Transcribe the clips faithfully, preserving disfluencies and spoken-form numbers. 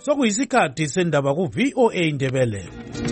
Sokuyisikhathi sendaba ku V O A Indebele.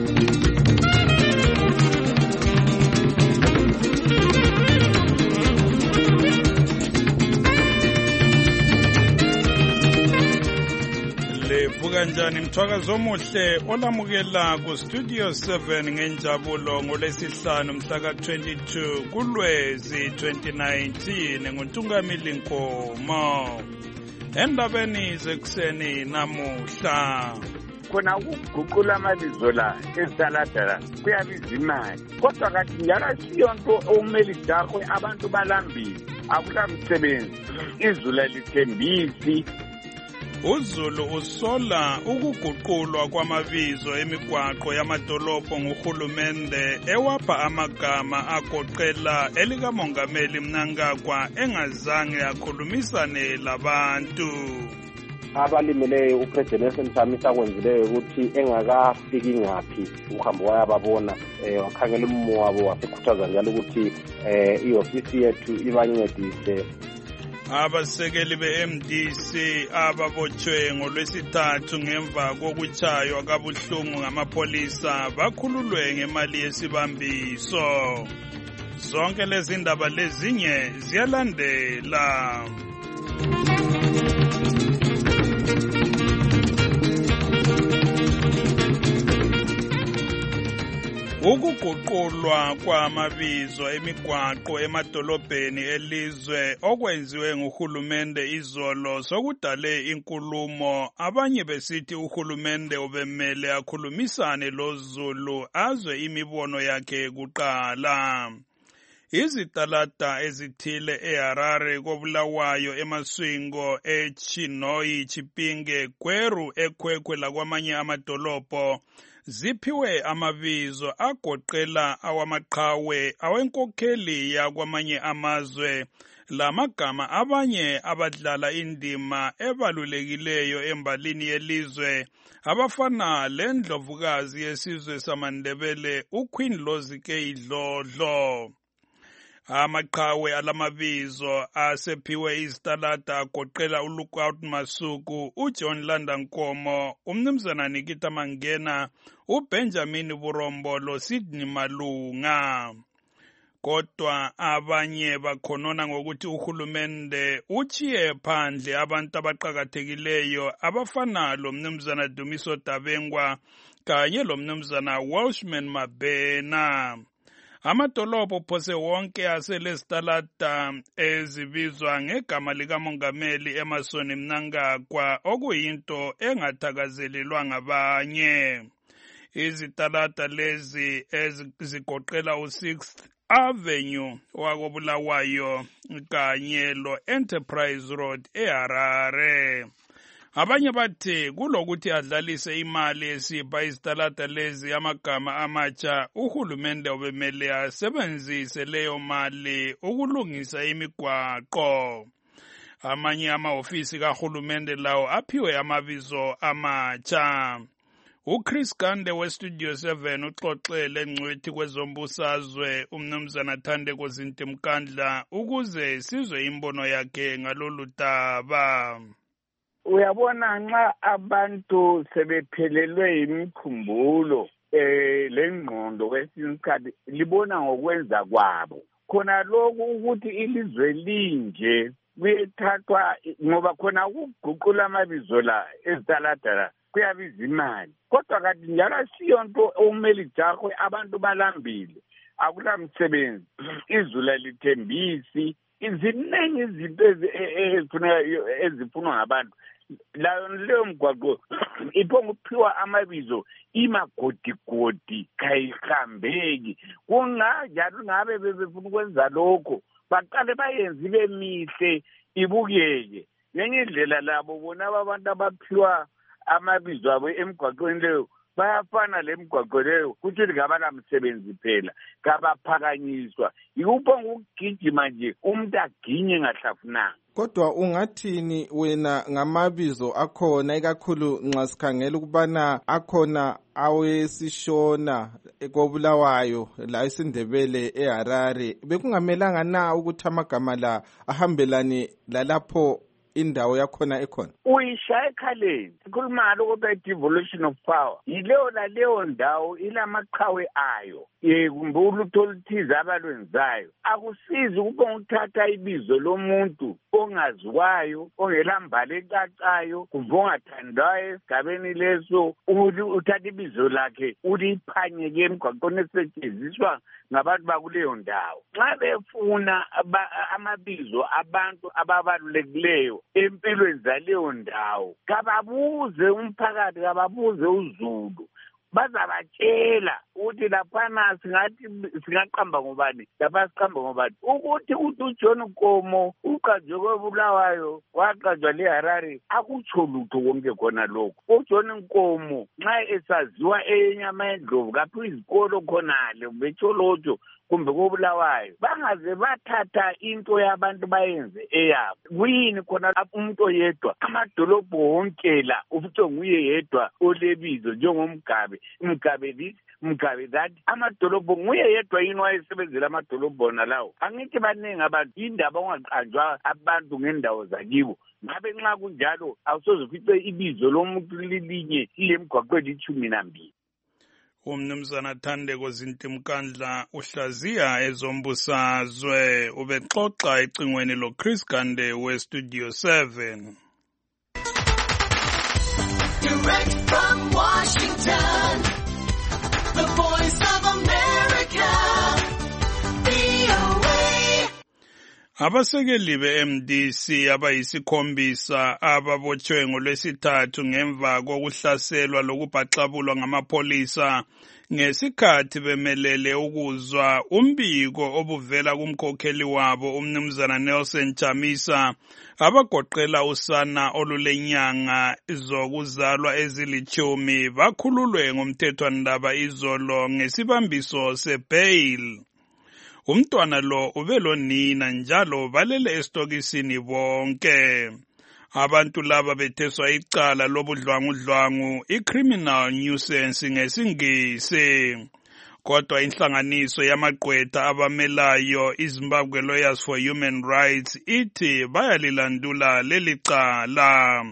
Levuka njani mthwakazo omuhle olamukela ku Studio seven ngenjabulo ngolesihlanu mhla ka twenty-two kuLwezi twenty nineteen nguNtungamili Nkomo. Endabeni zekuseni namuhla khona ukuguqula amabizo la ezidaladala kuyabiza imali kodwa kathi njalo siyonto okumele idakwe abantu balambile akulamsebenzi izulu lithembisi. uZulu usola ukuguqulwa kwamabizo emigwaqo yamadolobho nguhulumende ewapha amagama agoqela elikamongameli Mnangagwa engazange akhulumisane labantu. Abalimeleyo uPresident Nelson Chamisa akwenzileyo ukuthi engakafiki ngaphi uhambo wayababona wakhangela ummo wabo wasekhuthaza njalo ukuthi iofisi yethu ibancedise. Abasekeli be-M D C ababotshwe ngolwesithathu ngemva kokuchaywa kabuhlungu ngamapolisa bakhululwe ngemali yesibambiso. Zonke lezi ndaba lezinye ziyalandela. Ukuguqulwa kwamabizo emigwaqo emadolobheni elizwe okwenziwe nguhulumende izolo sokudale inkulumo abanye besithi uhulumende ubemele akhulumisane loZulu azwe imibono yakhe kuqala. Izitalada ezithile eHarare koBulawayo eMaswingo eChinoyi Chipinge Gweru eKwekhwe lakwamanye amadolobho ziphiwe amabizo agoqela awamaqhawe awenkokheli yakwamanye amazwe lamagama abanye abadlala indima ebalulekileyo embalini yelizwe abafana lendlovukazi yesizwe samaNdebele uQueen Lozike Idlodlo. Amaqhawe alamabizo asephiwe izitalada agoqela uLookout Masuku, uJohn Landa Nkomo, umnumzana Nikita Mangena, uBenjamin Burombolo, Sydney Malunga. Kodwa abanye bakhonona ngokuthi uhulumende uchiye phandle abantu abaqhakathekileyo abafana lomnumzana Dumiso Dabengwa kanye lomnumzana Welshman Mabena. Amadolobho phose wonke aselesitalada ezibizwa ngegama likamongameli Emmerson Mnangagwa okuyinto engathakazelelwa ngabanye. Izitalada lezi ezigoqela u-sixth Avenue wakoBulawayo kanye lo-Enterprise Road eHarare. Abanye bathi kulokuthi adlalise imali esipha izitalada lezi amagama amatsha uhulumende obemele asebenzise leyo mali ukulungisa imigwaqo. Amanye amahofisi kahulumende lawo aphiwe amabizo amatsha. uChris Gande weStudio seven uxoxele ngcwethi kwezombusazwe umnumzana Thandeko Zintimkandla ukuze sizwe imbono yakhe ngalolu daba. Uyabona nxa abantu sebephelelwe imikhumbulo eh lengqondo kwesinye libona ngokwenza kwabo khona lokhu ukuthi ilizwe linje kuyethathwa ngoba khona ukuguqula amabizo la ezidaladala kuyabiza imali kodwa kanti njalo siyonto okumele ijakwe abantu balambile akulamsebenzi izulu lithembisi iziningi izinto ezifunwa ngabantu layo leyo mgwaqo iphonga ukuphiwa amabizo imagodigodi kayihambeki kunganjalo ngabe befuna ukwenza lokho baqale bayenze ibe mihle ibukeke ngenye indlela labo bona abantu abaphiwa amabizo abo emgwaqweni leyo bayafana lemigwaqo leyo kuthi ngabana msebenzi phela kabaphakanyiswa yikuphonga ukugijima nje umuntu aginye ngahlafunanga. Kodwa ungathini wena ngamabizo akhona ikakhulu nxa sikhangela ukubana akhona awesishona koBulawayo la eSindebele eHarare bekungamelanga na ukuthi amagama la ahambelane lalapho indawo yakhona ekhona? Uyishaya ekhaleni. Sikhuluma ngalokho kuthiwa devolution of power. Yileyo laleyo ndawo ilamaqhawe ayo. Ye kumbe ulutho oluthize abalwenzayo. Akusizi ukuba uthatha ibizo lomuntu ongaziwayo, ongelambala ecacayo, kumbe ongathandwayo esigabeni leso, uthatha ibizo lakhe uliphanyeke emgwaqweni esetshenziswa ngabantu bakuleyo ndawo. Nxa befuna amabizo abantu ababalulekileyo empilweni zaleyo ndawo, kababuze umphakathi, kababuze uZulu. Bazabatshela ukuthi laphana singathi singaqamba ngobani, lapha siqamba ngobani. Ukuthi uthi uJohn Nkomo uqanjwe kweBulawayo waqanjwa leHarare akutsho lutho konke khona lokho. uJohn Nkomo nxa esaziwa enyama yendlovu kaphi izikolo khonale betsholotho kumbe kobulawayo, bangaze bathatha into yabantu bayenze eyabo. Kuyini khona umuntu oyedwa, amadolobho wonke la ufuthi nguye yedwa olebizo njengomgabe, Mgabe this, Mgabe that. Amadolobho nguye yedwa yini wayesebenzela amadolobho nalawo. Angithi baningi abantu indaba ongaqanjwa abantu ngendawo zakibo. Ngabe nxa kunjalo awusoze ufice ibizo lomuntu lilinye lemgwaqweni ithumi nambili. Umnumzana Thandeko Zintimkandla uhlaziya ezombusazwe ubexoxa ecingweni lo Chris Gande we Studio seven. Direct from Washington, the Voice of America, V O A. Abasekeli be-M D C abayisikhombisa ababotshwe ngolwesithathu ngemva kokuhlaselwa lokubhaxabulwa ngamapolisa ngesikhathi bemelele ukuzwa umbiko obuvela kumkhokheli wabo umnumzana Nelson Chamisa abagoqela usana olulenyanga zokuzalwa ezilithumi bakhululwe ngomthethwandaba izolo ngesibambiso sebail. Umntwana lo ubelonina njalo balele estokisini bonke. Abantu laba betheswa icala lobudlwangudlwangu, i-criminal nuisance ngesingisi. Kodwa inhlanganiso yamagqwetha abamelayo iZimbabwe Lawyers for Human Rights ithi bayalilandula leli cala.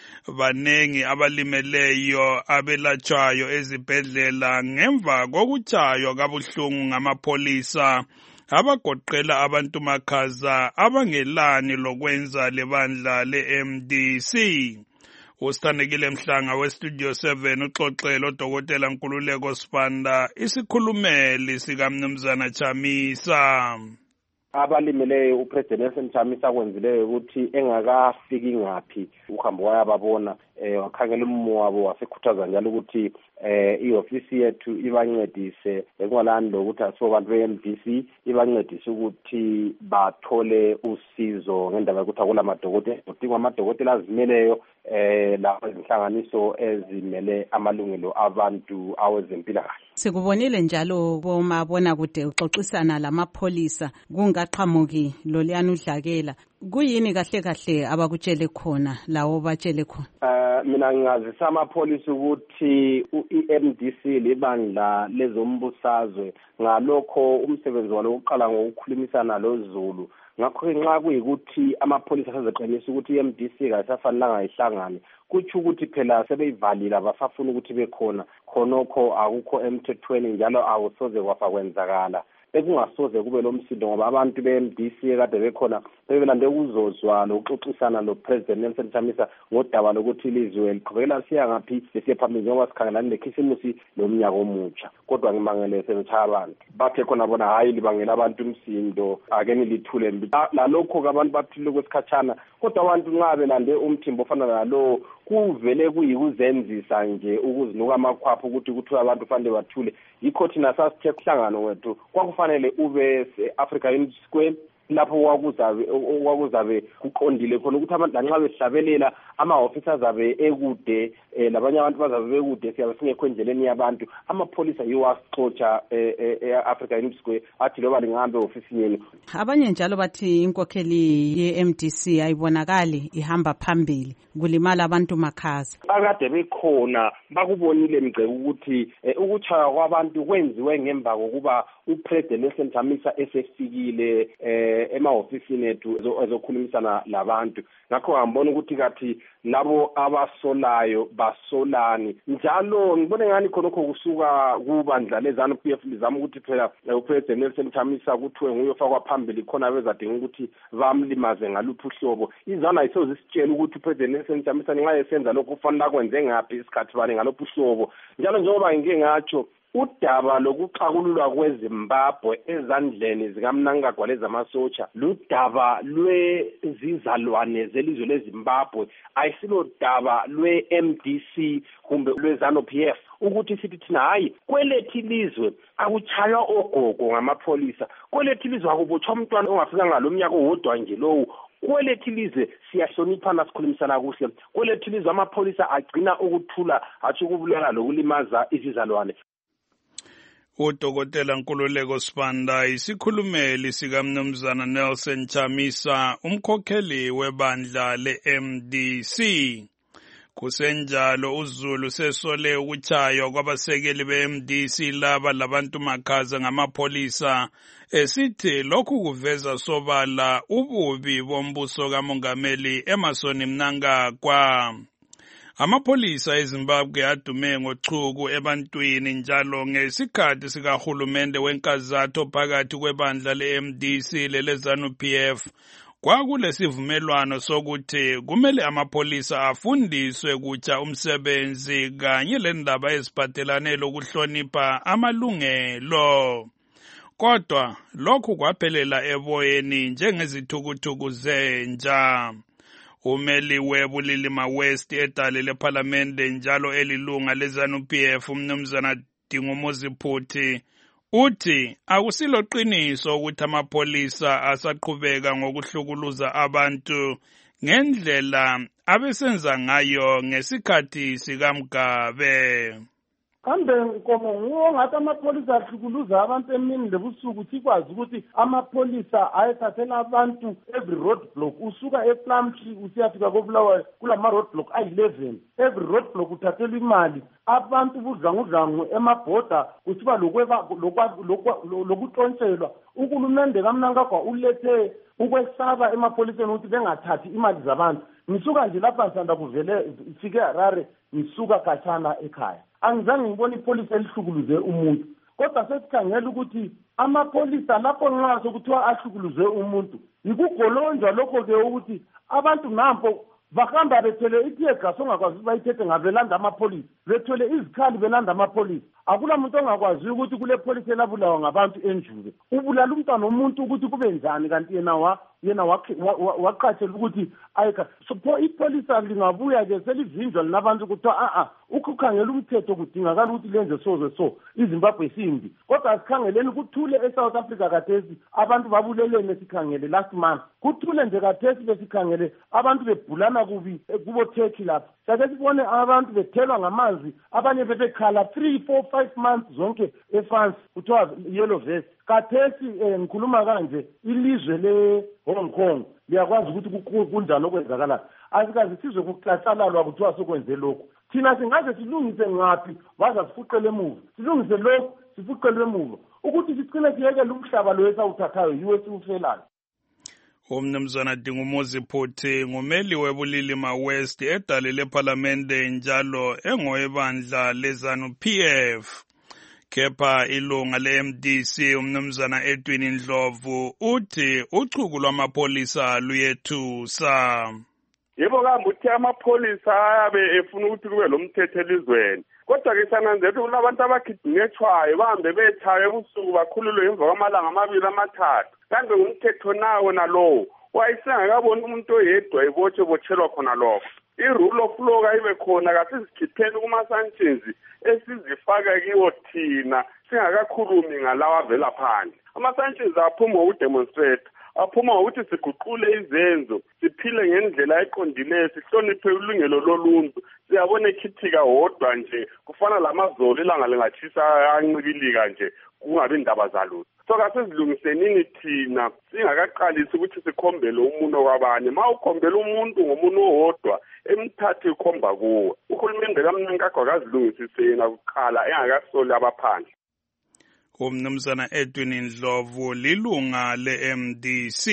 Banengi abalimeleyo abelatshwayo ezibhedlela ngemva kokutshaywa kabuhlungu ngamapolisa abagoqela abantu makhaza abangelani lokwenza lebandla le-M D C. Usithandekile Mhlanga we-Studio seven uxoxela uDokotela Nkululeko Sibanda isikhulumeli sikamnumzana Chamisa. Abalimeleyo uPresident Nelson Chamisa kwenzileyo ukuthi engakafiki ngaphi uhambo wayababona eh wakhangela umumo wabo wasekhuthaza njalo ukuthi eh iofisi yethu ibancedise ekwalani lokuthi asibantu be-M D C ibancedise ukuthi bathole usizo ngendaba yokuthi akula madokotela udinga amadokotela azimeleyo eh lapho izinhlanganiso ezimele amalungelo abantu awezempilakahle. Sikubonile njalo bomabona kude uxoxisana lamapholisa kungaqhamuki loliyana udlakela. Kuyini kahle kahle abakutshele khona lawo batshele khona? Uh, mina ngingazisa amapholisa ukuthi i-M D C libandla lezombusazwe ngalokho umsebenzi walo uqala ngokukhulumisana loZulu. Ngakho nxa kuyikuthi amapholisa asezeqinisa ukuthi i-M D C kayisafanelanga ihlangane kuthi ukuthi phela sebeyivalile abasafuna ukuthi bekhona khonokho akukho emthethweni njalo awusoze kwafa kwenzakala. Bekungasoze kube lomsindo ngoba abantu be-M D C kade bekhona bebelande ukuzozwa lokuxoxisana lo-President Nelson Chamisa ngodaba lokuthi ilizwe liqhubekela siya ngaphi lesiye phambili njengoba sikhangelane nekhisimusi lomnyaka omutsha. Kodwa ngimangele sebetshaya abantu bathe khona bona hayi libangela abantu umsindo ake nilithule mbi lalokho abantu baphile kwesikhatshana kodwa abantu nxa belande umthimbo ofana nalo kuvele kuyikuzenzisa nje ukuzinuka amakhwapho ukuthi kuthiwa abantu fanele bathule. Yikho thina sasithe kuhlangano wethu kwakufanele ube se-Africa Unity Square lapho kwakuzabe kwakuzabe kuqondile khona ukuthi abantu lanxa behlabelela ama-officers abe ekude eh labanye abantu bazabe bekude siyabe singekho endleleni yabantu amapholisa yiwo asixotsha e-Africa Union Square athi loba lingahambe ofisini yenu. Abanye njalo bathi inkokheli ye-M D C ayibonakali ihamba phambili kulimala abantu makhaza. Akade bekhona bakubonile mgce ukuthi ukuchaya kwabantu kwenziwe ngemva kokuba uPresident Nelson Chamisa esefikile eh emahofisini ethu ezokhulumisana labantu. Ngakho ngambona ukuthi kathi labo abasolayo basolani njalo ngibone ngani khonokho kusuka kubandla lezanu P F lizama ukuthi phela uPresident Nelson Chamisa kuthiwe nguyofakwa phambili khona bezadinga ukuthi bamlimaze ngaluphi uhlobo. Izana ayisozisitshela ukuthi uPresident Nelson Chamisa nxa esenza lokho kufanele akwenze ngaphi isikhathi bani ngaluphi uhlobo. Njalo njengoba ngike ngatsho udaba lokuxakululwa kweZimbabwe ezandleni zikaMnangagwa lezamasotsha ludaba lwezizalwane zelizwe leZimbabwe ayisilo daba lwe-M D C kumbe lwezanu P F ukuthi sithi thina hayi kwelethi ilizwe akuchaywa ogogo ngamapholisa kwelethi ilizwe akubotshwa umntwana ongafika ngalomnyaka owodwa nje lowo kwelethi ilizwe siyahloniphana sikhulumisana kuhle kwelethi ilizwe amapholisa agcina ukuthula hathi ukubulala lokulimaza izizalwane. Udokotela Nkululeko Sibanda isikhulumeli sikaMnumzana Nelson Chamisa umkhokheli webandla le-M D C. Kusenjalo uZulu sesole ukuchaywa kwabasekeli be-M D C laba labantu makhaza ngamapholisa esithi lokhu kuveza sobala ububi bombuso kaMongameli Emmerson Mnangagwa. Amapholisa eZimbabwe adume ngochuku ebantwini njalo ngesikhathi sikahulumende wenkazatho phakathi kwebandla le-M D C lelezanu P F kwakulesivumelwano sokuthi kumele amapholisa afundiswe kutsha umsebenzi kanye lendaba eziphathelane lokuhlonipha amalungelo. Kodwa lokhu kwaphelela eboyeni njengezithukuthuku zenja. Umeli webulilima West edale leParliamente njalo elilunga lezanu P F uMnumzana Dingumuzi Phuthi uthi akusilo qiniso ukuthi amapholisa asaqhubeka ngokuhlukuluza abantu ngendlela abesenza ngayo ngesikhathi sikaMgabe. Kambe nkomo nguwo ngathi amapholisa ahlukuluza abantu emini lebusuku sikwazi ukuthi amapholisa ayethathela abantu every road block usuka ePlumtree usiyafika koBulawayo kulama road block ayi-eleven every road block uthathelwa imali abantu budlangudlangu emabhoda kusiba lokuntshontshelwa. Uhulumende kaMnangagwa ulethe ukwesaba emapholiseni ukuthi bengathathi imali zabantu. Ngisuka nje lapha ngisanda kuvele sifike Harare ngisuka khatshana ekhaya angizange ngibone ipolisi elihlukuluze umuntu kodwa sesikhangela ukuthi amapholisa lapho nxa sokuthiwa ahlukuluze umuntu yikugolonjwa lokho ke ukuthi abantu nampo bahamba bethele itear gas ongakwazi ukuthi bayithethe ngabelanda amapholisa bethele izikhali belanda amapholisa. Akula muntu ongakwazi ukuthi kule polisi elabulawa ngabantu enjube ubulala umntwana womuntu ukuthi kube njani kanti yena wa yena waqatshelwa ukuthi ayika so ipolisa lingabuya ke selivinjwa linabantu ukuthi a a ukukhangela umthetho kudingakala ukuthi lenze soze so iZimbabwe simbi kodwa asikhangeleni kuthule eSouth Africa kathesi abantu babulelene esikhangele last month kuthule nje kathesi besikhangele abantu bebhulana kubi kubo Turkey lapha sake sibone abantu bethelwa ngamanzi abanye bebekhala three four five months zonke eFrance kuthiwa yellow vest. Kathesi ngikhuluma kanje ilizwe le Hong Kong liyakwazi ukuthi kunjani okwenzakala asikazi sizwe kuxatshalalwa kuthiwa sokwenze lokho thina singaze silungise ngaphi baza sifuqele emuva silungise lokho sifuqele emuva ukuthi sicine siyekele umhlaba lo esawuthathayo yiwe siwufelayo. Umnumzana Dingumuzi Phuthi ngumeli webulilima West edale leParliamente njalo engowebandla lezanu P F. Kepha ilunga le-M D C umnumzana Edwin Ndlovu uthi uchuku lwamapholisa luyethusa. Yebo kambe uthi amapholisa ayabe efuna ukuthi kube lomthetho elizweni kodwa ke sananzela ukuthi kunabantu abagidingethwayo bahambe bethaya ebusuku bakhululwe emva kwamalanga amabili amathathu kambe ngumthetho nawo nalowo wayisengakaboni umuntu oyedwa ibotshwe botshelwa khona lokho. I-rule of law kayibe khona kasizikhipheni kuma-sanctions esizifaka kiwo thina singakakhulumi ngalawa avela phandle. Ama-sanctions aphuma ngokudemonstrate aphuma ukuthi siguqule izenzo siphile ngendlela eqondileyo sihloniphe ulungelo loluntu siyabona ekhithika hodwa nje kufana lamazolo ilanga lingatshisa ancibilika nje kungabi indaba zalutho so kasizilungisenini thina singakaqalisi ukuthi sikhombele umuno kwabanye ma ukhombela umuntu ngomuno owodwa emthathe ikhomba kuwe uhulumende kaMnankagwa akazilungisiseni akuqala engakasoli abaphandle. Umnumzana Edwin Ndlovu lilunga le-M D C.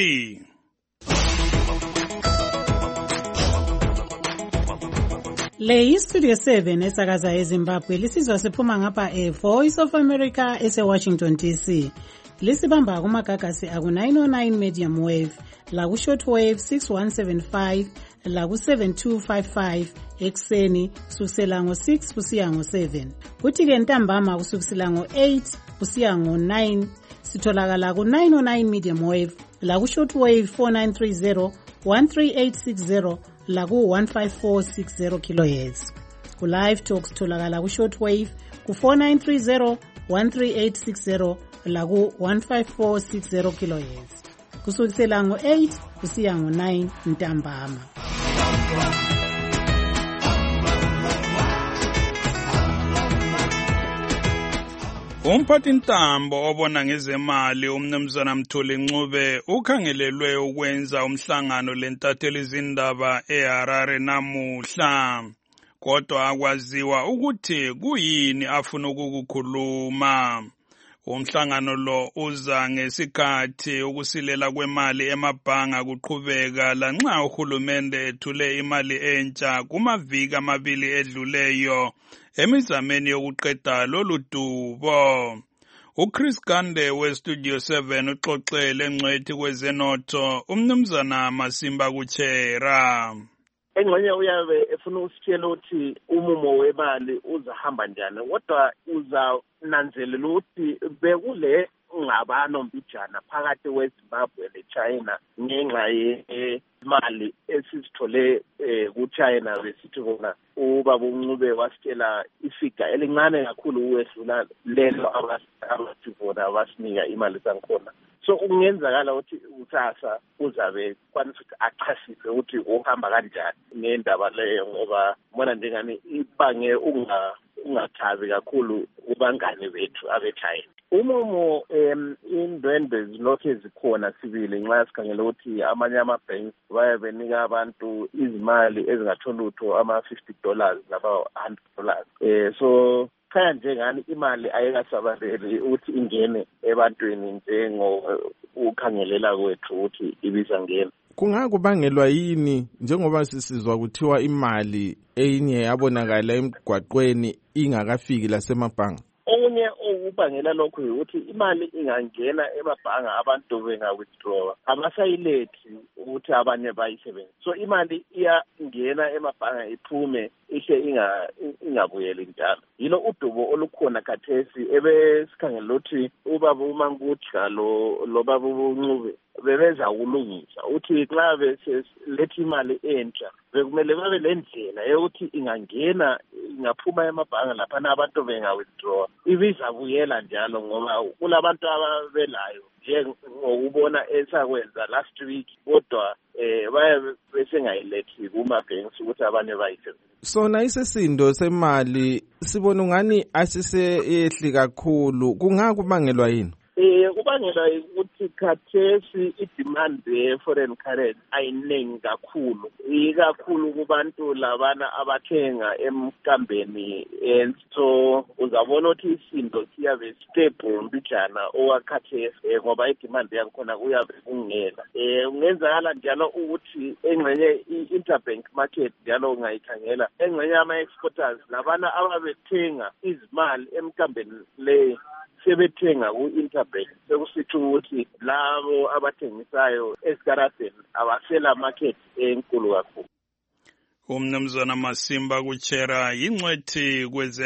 Le iStudio seven esakaza eZimbabwe lisizwa siphuma ngapha e-Voice of America ese-Washington D C. Lisibamba kumagagasi aku-nine oh nine medium wave, laku-short wave six one seven five, laku-seven two five five ekuseni kusukisela ngo-six kusiya ngo-seven. Kuthi-ke ntambama kusukisela ngo-eight kusiya ngo-nine sitholakala ku-nine oh nine medium wave, laku-short wave four nine three zero, one three eight six zero, laku one five four six zero kilohertz. Ku live talk sitholakala ku short wave ku four nine three zero, one three eight six zero laku one five four six zero kilohertz. Kusukisela ngo-eight kusiya ngo-nine ntambama. Umphathi ntambo obona ngezemali umnumzana Mthuli Ncube ukhangelelwe ukwenza umhlangano lentatheli izindaba eHarare namuhla kodwa akwaziwa ukuthi kuyini afuna ukukukhuluma. Umhlangano lo uza ngesikhathi ukusilela kwemali emabhanga kuqhubeka lanxa uhulumende ethule imali entsha kumaviki amabili edluleyo emizameni yokuqeda lolu dubo. uChris Gande weStudio seven uxoxele engcwethi kwezenotho umnumzana Masimba Kuchera. Engxenye uyabe efuna usitshela ukuthi umumo wemali uzahamba njani kodwa uzananzelela ukuthi bekule ngabano mbijana phakathi kweZimbabwe leChina ngenxa yemali esisithole kuChina besithi bona ubaba uNcube wasitshela ifiga elincane kakhulu ukwedlula lelo abathi bona basinika imali sankhona. So kungenzakala ukuthi uthasa uzabe kwanisa ukuthi achasise ukuthi uhamba kanjani ngendaba leyo ngoba bona njengani ibange unga ungathabi kakhulu kubangane bethu abeChina. Umumo em indwendwe zilokhu ezikhona sibili nxa sikhangela ukuthi amanye ama-banks bayabenika abantu izimali ezingathola utho ama-fifty dollars naba hundred dollars. Eh so khaya njengani imali ayikasabaleli ukuthi ingene ebantwini njengo ukhangelela kwethu ukuthi ibizangena. Kungakubangelwa yini njengoba sisizwa kuthiwa imali eyinye yabonakala emgwaqweni ingakafiki lasemabhanga? Okunye okubangela lokho ukuthi imali ingangena emabhanga abantu benga-withdraw abasayilethi ukuthi abanye bayisebenzise. So imali iyangena emabhanga iphume ihle inga ingabuyeli njalo. Yilo udubo olukhona khathesi ebesikhangela ukuthi ubaba uMankutha lo lo baba uNcube bebeza ukulungisa uthi nxa beseletha imali entsha bekumele babe lendlela yokuthi ingangena ingaphuma emabhanga lapha abantu benga-withdraw ibizabuyela njalo ngoba kulabantu ababelayo njengokubona esakwenza last week kodwa eh baye besengayilethi kuma-banks ukuthi abanye bayisebenzise. Sona isisindo semali sibona ungani asiseyehli kakhulu kungakubangelwa yini? Eh kubangelwa ukuthi khathesi idemand ye-foreign currency ayiningi kakhulu ikakhulu kubantu labana abathenga emkambeni so uzabona ukuthi isindo siyabe stable mbijana owakhathesi ngoba idemand yakhona kuyabe kungela. Eh ungenzakala njalo ukuthi engxenye i-interbank market njalo ungayikhangela engxenye ama-exporters labana ababethenga izimali emkambeni le sebethenga ku-interbank sekusithi ukuthi labo abathengisayo esikaradeni abasela market enkulu kakhulu. Umnumzana Masimba Kuchera yingcwethi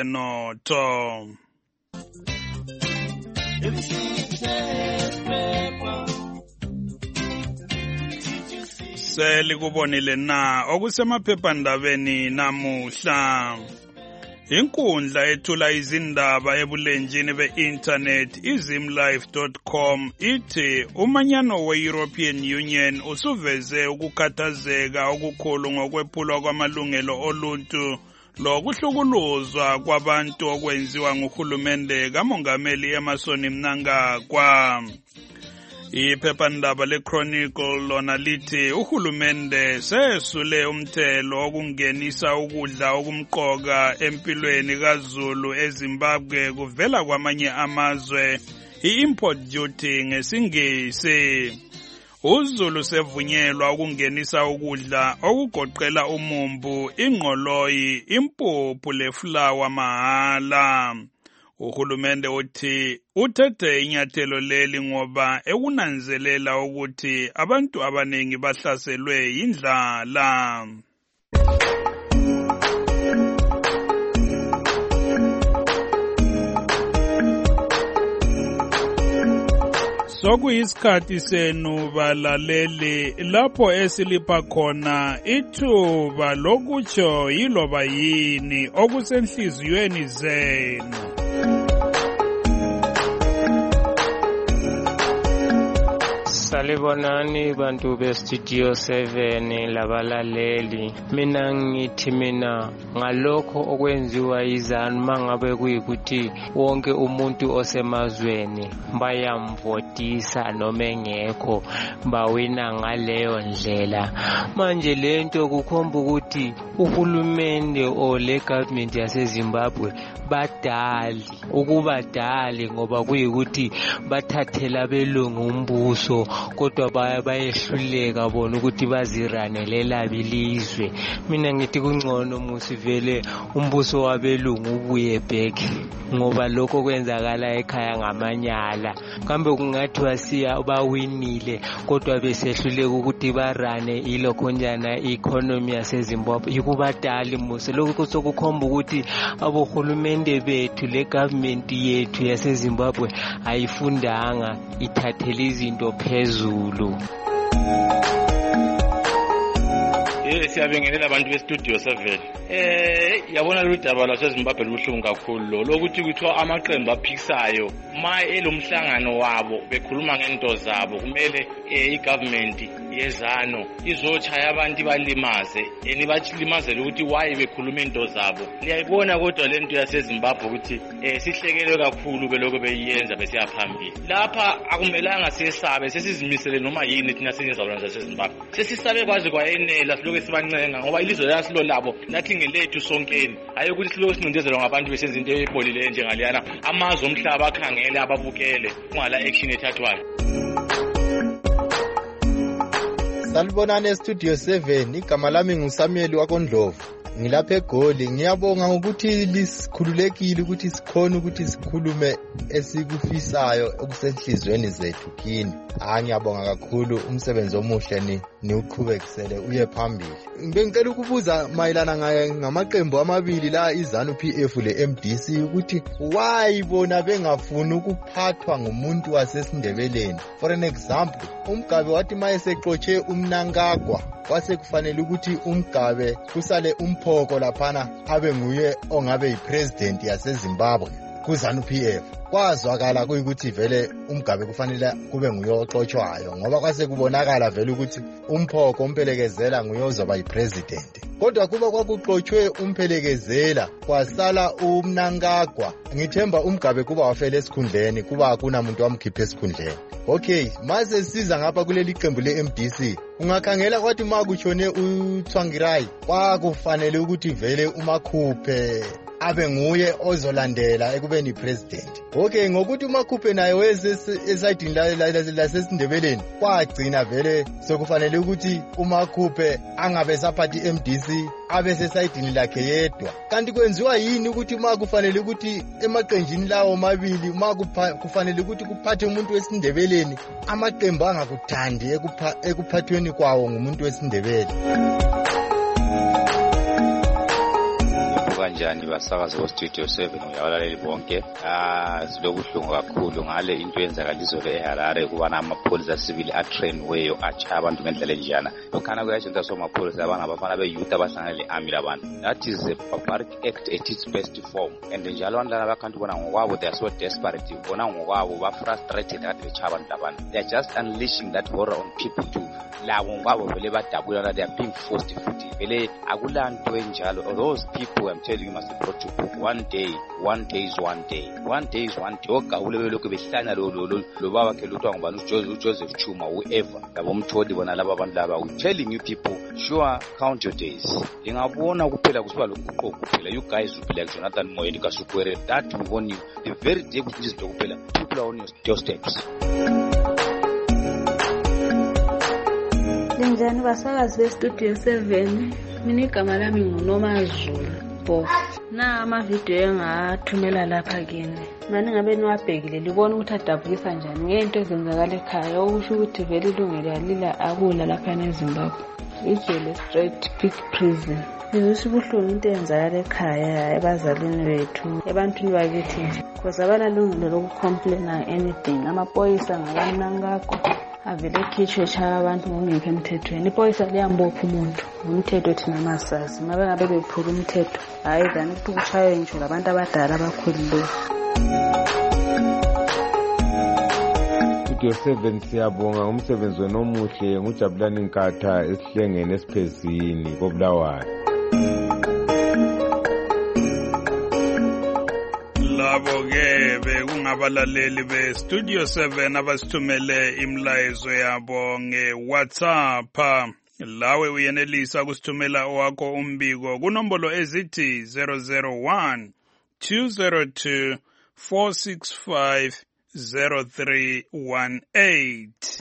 kwezenotho. Seli kubonile na okusemaphephandabeni namuhla. Inkundla ethula izindaba ebulenjini be-internet izimlife dot com ithi umanyano we-European Union usuveze ukukhathazeka okukhulu ngokwephulwa kwamalungelo oluntu lokuhlukuluzwa kwabantu okwenziwa nguhulumende kamongameli Emmerson Mnangagwa. Iphephandaba le-Chronicle lona lithi uhulumende sesule umthelo okungenisa ukudla okumqoka empilweni kaZulu eZimbabwe kuvela kwamanye amazwe, i-import duty ngesingisi. uZulu sevunyelwa ukungenisa ukudla okugoqela umumbu, ingqoloyi, impuphu leflawa mahala. Uhulumende uthi uthethe inyathelo leli ngoba ekunanzelela ukuthi abantu abaningi bahlaselwe yindlala. Sokuyisikhathi senu balaleli lapho esilipha khona ithuba lokutsho yiloba yini okusenhliziyweni zenu. Salibonani bantu be Studio seven labalaleli. Mina ngithi mina ngalokho okwenziwa izanu mangabe kuyikuthi wonke umuntu osemazweni bayamvotisa noma engekho bawina ngaleyo ndlela. Manje lento kukhomba ukuthi uhulumende ole government yaseZimbabwe badali ukubadali ngoba kuyikuthi bathathela belungu umbuso kodwa baya bayehluleka bona ukuthi baziranela bilizwe. Mina ngithi kungcono musivele umbuso wabelungu ubuye back ngoba lokho kwenzakala ekhaya ngamanyala. Kambe kungathiwa siya bawinile kodwa besehluleka ukuthi barane ilokho njana economy yaseZimbabwe ikubadali muse. Lokho sokukhomba ukuthi abohulumende bethu le government yethu yaseZimbabwe ayifundanga ithathela izinto phezulu. Eh siyabingelela abantu be Studio seven. Eh yabona lo daba laseZimbabwe lubuhlungu kakhulu lokuthi kuthiwa amaqembu aphikisayo ma elomhlangano wabo bekhuluma ngento zabo kumele igovernment yezano izochaya abantu balimaze eni bachilimazela ukuthi why bekhuluma into zabo. Liyayibona kodwa lento yaseZimbabwe ukuthi sihlekelwe kakhulu beloko beyenza besiyaphambili. Lapha akumelanga siyesabe sesizimisele noma yini thina senizabona zaseZimbabwe. Sesisabe kwazi kwayenela siloke sibancenga ngoba ilizwe lasilo labo nathi ngelethu sonkeni. Hayi ukuthi siloke sincindezelwa ngabantu besenza into epolile njengaliyana amazwe omhlaba akhangele ababukele kungala action ethathwayo. Salibonani Studio seven, igama lami nguSamuel wakoNdlovu. Ngilapha eGoli. Ngiyabonga ukuthi lisikhululekile ukuthi sikhona ukuthi sikhulume esikufisayo okusenhlizweni zethu kini. Ah ngiyabonga kakhulu umsebenzi omuhle ni niuqhubekisele uye phambili. Ngicela ukubuza mayelana ngamaqembu amabili la iZanu P F le M D C ukuthi why bona bengafuni ukuphathwa ngumuntu wasesindebeleni. For an example, uMgabe wathi mayeseqotshe uMnangagwa kwase kufanele ukuthi uMgabe kusale umphoko laphana abe nguye ongabe yipresident yaseZimbabwe kuZanu P F. Kwazwakala kuyikuthi vele uMgabe kufanele kube nguye oxotshwayo ngoba kwase kubonakala vele ukuthi umphoko umpelekezela nguye ozoba yipresident. Kodwa kuba kwakuxotshwe umpelekezela kwasala uMnangagwa, ngithemba uMgabe kuba wafela esikhundleni kuba akunamuntu wamkhipha esikhundleni. Okay, mase siza ngapha kuleli qembu le M D C. Ungakhangela kwathi makutshone uTsvangirai kwakufanele ukuthi vele uMakhuphe abe nguye ozolandela ekubeni president. Okay, ngokuthi uMakhuphe naye wesesayidini lasesindebeleni kwagcina vele sokufanele ukuthi uMakhuphe angabe saphathi M D C abe sesayidini lakhe yedwa. Kanti kwenziwa yini ukuthi makufanele ukuthi emaqenjini lawo mabili makufanele ukuthi kuphathe umuntu wesindebeleni amaqembu angakuthandi ekuphathweni kwawo ngumuntu wesindebele. kanjani basakazi bo Studio seven uyabalaleli bonke. Ah silobuhlungu kakhulu ngale into yenzakalizo le eHarare kubana amapholisa civil atrainweyo acha abantu ngendlela enjana. Lokhana kuyajenta so amapholisa abangabafana be-youth abahlangana le-army labantu. That is a barbaric act at its best form. And njalo abantu laba kanti bona ngokwabo they are so desperate. Bona ngokwabo ba frustrated kade becha abantu labantu. They are just unleashing that horror on people too. Labo ngokwabo vele badabula they are being forced futhi. Vele akulanto enjalo. Those people I'm telling you must be brought to book one day. One day is one day. One day is one day. Ogawule belokhu behlanya lo lo lo baba ke lutwa ngubani uJoseph Chuma whoever. Labo mtholi bona laba abantu laba. I'm telling you people, sure count your days. Ingabona kuphela kusiba lokuqo kuphela. You guys will be like Jonathan Moyeni Kasukwere. That will warn you. The very day which is kuphela. People are on your doorsteps. Linjani basakazi be Studio seven. Mina igama lami nguNomazulu Boss. Na ama-video engathumela lapha kini. Mani ngabe niwabhekile libona ukuthi adabukisa njani ngento ezenzakala ekhaya okusho ukuthi vele ilungelo yalila akula lapha eZimbabwe. Ijele straight big prison. Ngizisho ubuhlungu into eyenzakala ekhaya ebazalini bethu ebantwini bakithi nje. Because abanalungelo lokucomplaina anything. Amaphoyisa ngabanangakho avele khitshwe echaya abantu ngokungekho emthethweni. Iphoyisa liyambopha umuntu umthetho thina masazi mabe ngabe bephula umthetho hayi than ukuthi kuchaywe nje labantu abadala abakhulileyo. Studio seven siyabonga umsebenzi wenu omuhle ngujabulani Nkatha esihlengene esiphezini koBulawayo. Labo ke bekungabalaleli be Studio seven abasithumele imlayezo yabo ngeWhatsApp. Lawe uyenelisa kusithumela owakho umbiko kunombolo ezithi zero zero one two zero two four six five zero three one eight.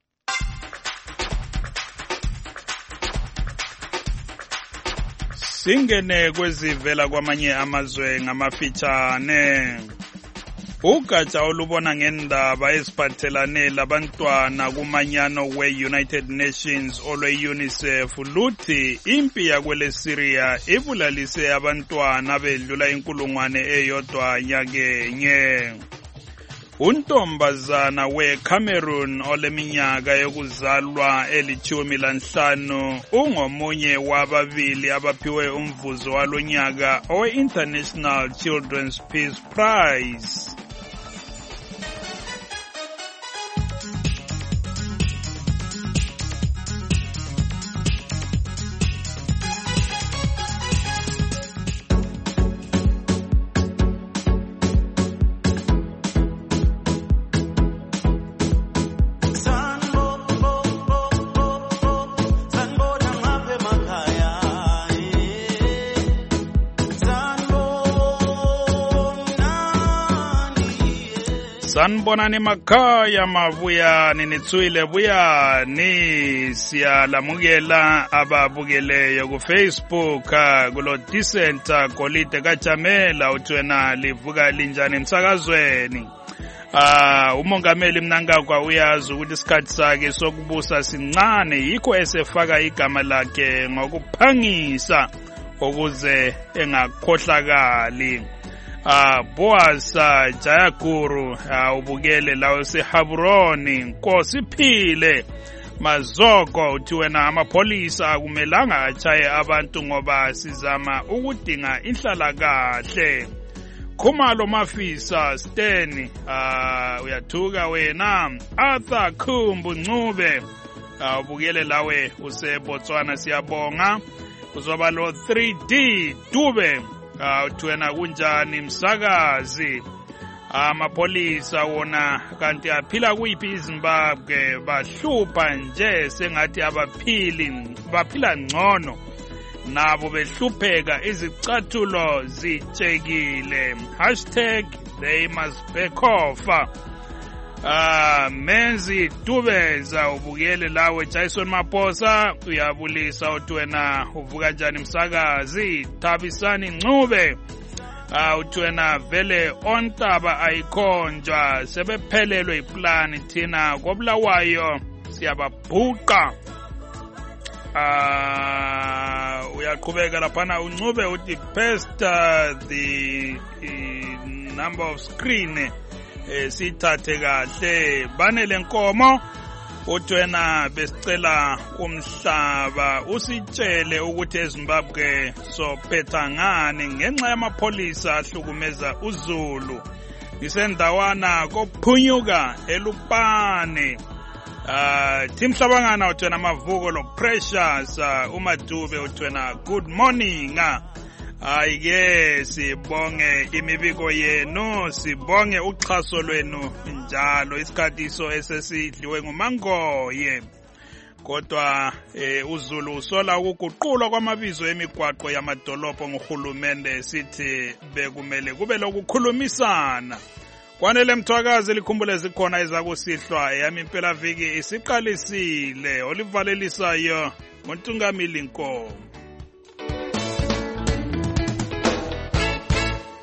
Singene kwezivela kwamanye amazwe ngamafitshane. Ugatsha olubona ngendaba eziphathelane labantwana kumanyano we-United Nations olwe-UNICEF luthi impi yakwele Syria ibulalise abantwana bedlula inkulungwane eyodwa nyakenye. Untombazana we-Cameroon oleminyaka yokuzalwa elithumi lanhlanu ungomunye wababili abaphiwe umvuzo walonyaka owe-International Children's Peace Prize. Sanibonani makhaya mavuyani nitswile vuyani siyalamukela ababukeleyo ku Facebook kulo Decent Golide kaJamela uthwena livuka linjani emsakazweni. Ah umongameli Mnangagwa uyazi ukuthi isikhathi sakhe sokubusa sincane yikho esefaka igama lakhe ngokuphangisa ukuze engakhohlakali. Ah Boaz Jayaguru uh, ubukele lawo seHaburoni Nkosi Phile Mazoko uthi wena amapholisa akumelanga achaye abantu ngoba sizama ukudinga inhlalakahle. Khumalo Mafisa Steni uh, uyathuka wena. Arthur Khumbu Ncube uh, ubukele lawe useBotswana siyabonga. Uzoba lo three D Dube uthwena kunjani msakazi. Amapholisa wona kanti aphila kuyiphi iZimbabwe bahlupha nje sengathi abaphili baphila ngcono nabo behlupheka izicathulo zitshekile. Hashtag they must back off. Ah Menzi Dubeza ubukele lawe Jason Maposa uyabulisa uthwena uvuka njani msakazi. Thabisani Ncube ah uthwena vele ontaba ayikhonjwa sebephelelwe iplan thina koBulawayo siyababhuqa. ah uyaqhubeka laphana uncube uthi past uh, the uh, number of screen eh sithathe kahle banele nkomo uthwena besicela umhlaba usitshele ukuthi eZimbabwe sophetha ngani ngenxa yamapholisa ahlukumeza uZulu isendawana kophunyuka elupane. Uh, Tim Hlabangana uthwena mavuko lo pressures uh, uMadube uthwena good morning. Ayike sibonge imibiko yenu, sibonge uxhaso lwenu njalo isikhathi so esesidliwe nguMangoye. Kodwa eh, uZulu usola ukuguqulwa kwamabizo emigwaqo yamadolobho ngohulumende sithi bekumele kube lokukhulumisana. Kwanele Mthwakazi likhumbule zikhona ezakusihlwa yami impela viki isiqalisile olivalelisayo uNtungamili Nkomo.